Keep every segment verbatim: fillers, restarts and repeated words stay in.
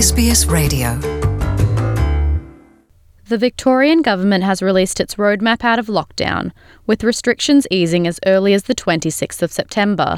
S B S Radio. The Victorian Government has released its roadmap out of lockdown, with restrictions easing as early as the twenty-sixth of September.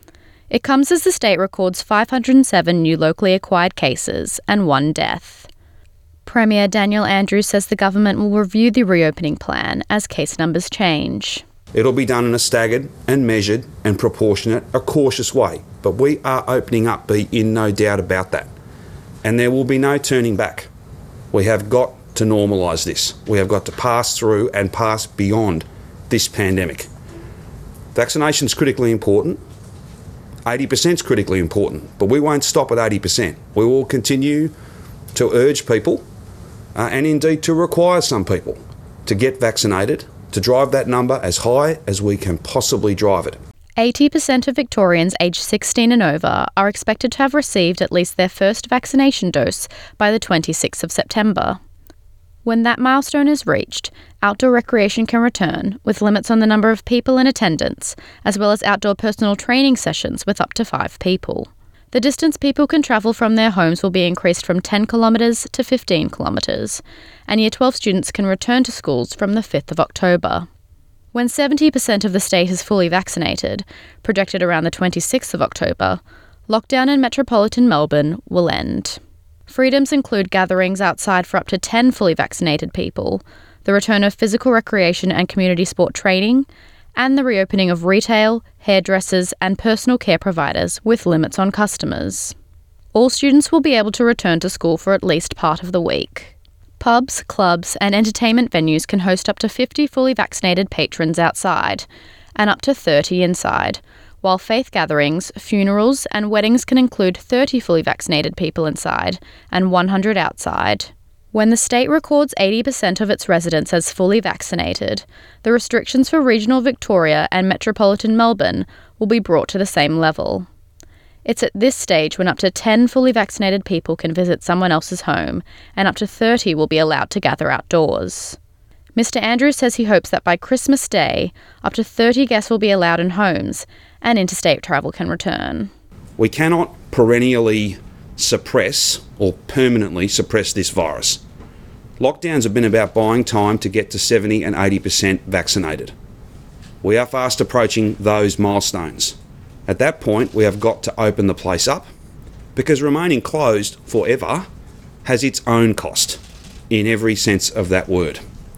It comes as the state records five hundred seven new locally acquired cases and one death. Premier Daniel Andrews says the government will review the reopening plan as case numbers change. It'll be done in a staggered and measured and proportionate, a cautious way, but we are opening up, be in no doubt about that. And there will be no turning back. We have got to normalise this. We have got to pass through and pass beyond this pandemic. Vaccination is critically important. eighty percent is critically important, but we won't stop at eighty percent. We will continue to urge people uh, and indeed to require some people to get vaccinated, to drive that number as high as we can possibly drive it. eighty percent of Victorians aged sixteen and over are expected to have received at least their first vaccination dose by the twenty-sixth of September. When that milestone is reached, outdoor recreation can return, with limits on the number of people in attendance, as well as outdoor personal training sessions with up to five people. The distance people can travel from their homes will be increased from ten kilometres to fifteen kilometres, and Year twelve students can return to schools from the fifth of October. When seventy percent of the state is fully vaccinated, projected around the twenty-sixth of October, lockdown in metropolitan Melbourne will end. Freedoms include gatherings outside for up to ten fully vaccinated people, the return of physical recreation and community sport training, and the reopening of retail, hairdressers and personal care providers with limits on customers. All students will be able to return to school for at least part of the week. Pubs, clubs and entertainment venues can host up to fifty fully vaccinated patrons outside and up to thirty inside, while faith gatherings, funerals and weddings can include thirty fully vaccinated people inside and one hundred outside. When the state records eighty percent of its residents as fully vaccinated, the restrictions for regional Victoria and metropolitan Melbourne will be brought to the same level. It's at this stage when up to ten fully vaccinated people can visit someone else's home and up to thirty will be allowed to gather outdoors. Mister Andrews says he hopes that by Christmas Day, up to thirty guests will be allowed in homes and interstate travel can return. We cannot perennially suppress or permanently suppress this virus. Lockdowns have been about buying time to get to seventy and eighty percent vaccinated. We are fast approaching those milestones. At that point, we have got to open the place up because remaining closed forever has its own cost in every sense of that word.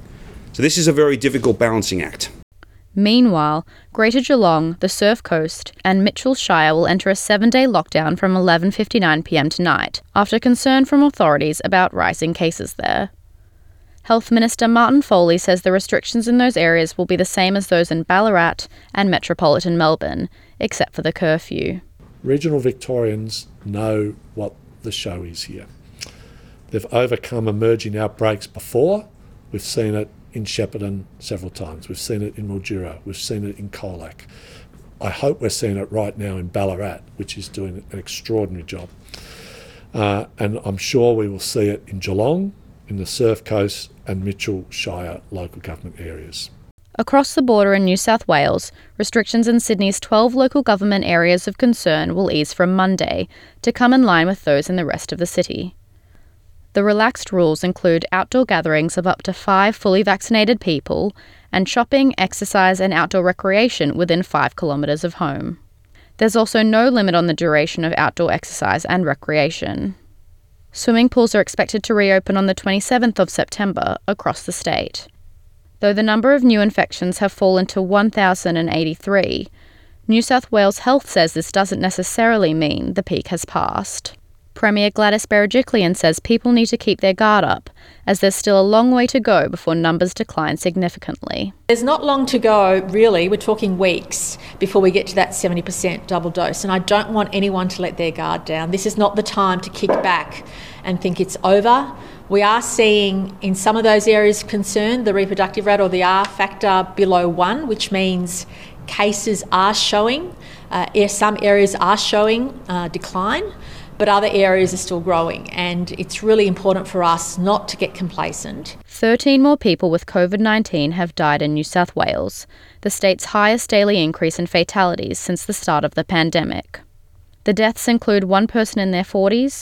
So this is a very difficult balancing act. Meanwhile, Greater Geelong, the Surf Coast and Mitchell Shire will enter a seven-day lockdown from eleven fifty-nine p m tonight, after concern from authorities about rising cases there. Health Minister Martin Foley says the restrictions in those areas will be the same as those in Ballarat and metropolitan Melbourne, except for the curfew. Regional Victorians know what the show is here. They've overcome emerging outbreaks before. We've seen it in Shepparton several times. We've seen it in Mildura. We've seen it in Colac. I hope we're seeing it right now in Ballarat, which is doing an extraordinary job. Uh, and I'm sure we will see it in Geelong, in the Surf Coast and Mitchell Shire local government areas. Across the border in New South Wales, restrictions in Sydney's twelve local government areas of concern will ease from Monday to come in line with those in the rest of the city. The relaxed rules include outdoor gatherings of up to five fully vaccinated people and shopping, exercise and outdoor recreation within five kilometres of home. There's also no limit on the duration of outdoor exercise and recreation. Swimming pools are expected to reopen on the twenty-seventh of September across the state. Though the number of new infections have fallen to one thousand eighty-three, New South Wales Health says this doesn't necessarily mean the peak has passed. Premier Gladys Berejiklian says people need to keep their guard up, as there's still a long way to go before numbers decline significantly. There's not long to go, really. We're talking weeks before we get to that seventy percent double dose, and I don't want anyone to let their guard down. This is not the time to kick back and think it's over. We are seeing in some of those areas of concern the reproductive rate or the R factor below one, which means cases are showing, uh, some areas are showing uh, decline. But other areas are still growing, and it's really important for us not to get complacent. thirteen more people with covid nineteen have died in New South Wales, the state's highest daily increase in fatalities since the start of the pandemic. The deaths include one person in their forties,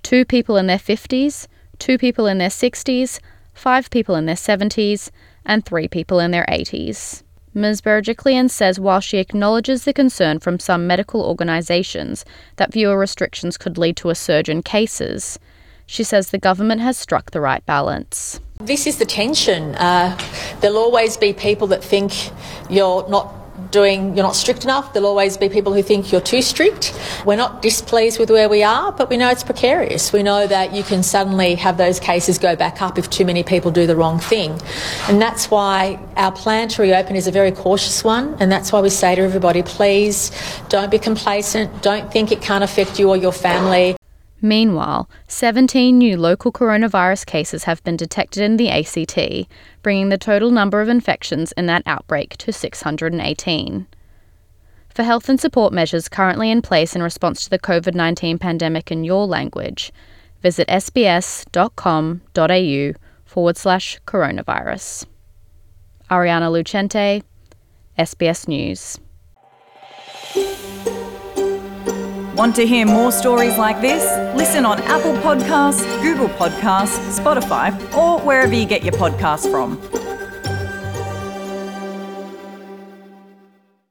two people in their fifties, two people in their sixties, five people in their seventies, and three people in their eighties. Miz Berejiklian says while she acknowledges the concern from some medical organisations that viewer restrictions could lead to a surge in cases, she says the government has struck the right balance. This is the tension. Uh, there'll always be people that think you're not doing, you're not strict enough. There'll always be people who think you're too strict. We're not displeased with where we are, but we know it's precarious. We know that you can suddenly have those cases go back up if too many people do the wrong thing. And that's why our plan to reopen is a very cautious one, and that's why we say to everybody, please don't be complacent, don't think it can't affect you or your family. Meanwhile, seventeen new local coronavirus cases have been detected in the A C T, bringing the total number of infections in that outbreak to six hundred eighteen. For health and support measures currently in place in response to the COVID nineteen pandemic in your language, visit sbs.com.au forward slash coronavirus. Ariana Lucente, S B S News. Want to hear more stories like this? Listen on Apple Podcasts, Google Podcasts, Spotify, or wherever you get your podcasts from.